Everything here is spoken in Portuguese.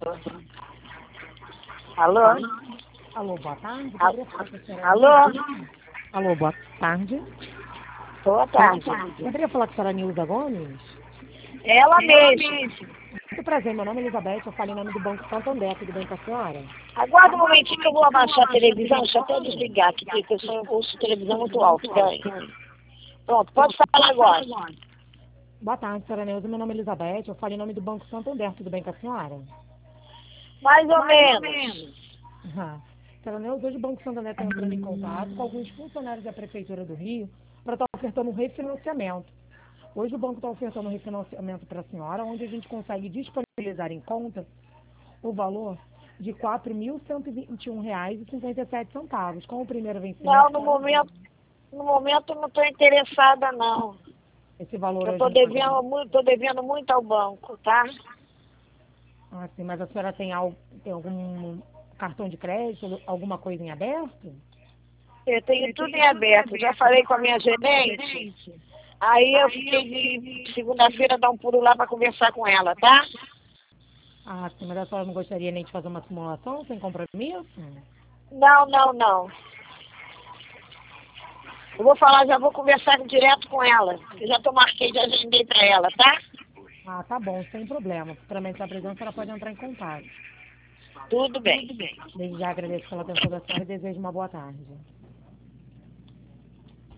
Alô? Alô, boa tarde. Alô? Alô, boa tarde. Boa tarde. Poderia falar com a senhora Nilza Gomes? Ela mesma. Muito prazer, meu nome é Elizabeth, eu falo em nome do Banco Santander, tudo bem com a senhora? Aguarda um momentinho que eu vou abaixar a televisão. Deixa eu até desligar aqui, porque eu sou ouço televisão muito alto. Peraí. Pronto, pode falar agora. Boa tarde, senhora Nilza, meu nome é Elizabeth, eu falo em nome do Banco Santander, tudo bem com a senhora? Mais ou menos. Senhora Nilza, hoje o Banco Santander está entrando em contato com alguns funcionários da Prefeitura do Rio para estar ofertando um refinanciamento. Hoje o banco está ofertando um refinanciamento para a senhora, onde a gente consegue disponibilizar em conta o valor de R$ 4.121,57, com o primeiro vencimento. Não, no momento eu não estou interessada, não. Esse valor Eu hoje... estou devendo muito ao banco, tá? Ah, sim, mas a senhora tem algum cartão de crédito, alguma coisa em aberto? Eu tenho tudo em aberto. Já falei com a minha gerente. Aí eu fiquei de segunda-feira dar um pulo lá para conversar com ela, tá? Ah, sim, mas a senhora não gostaria nem de fazer uma simulação sem compromisso? Não. Eu vou falar, já vou conversar direto com ela. Eu já marquei, já agendei para ela, tá? Ah, tá bom, sem problema. Futuramente da presença, ela pode entrar em contato. Tudo bem. Desde já agradeço pela atenção da senhora e desejo uma boa tarde.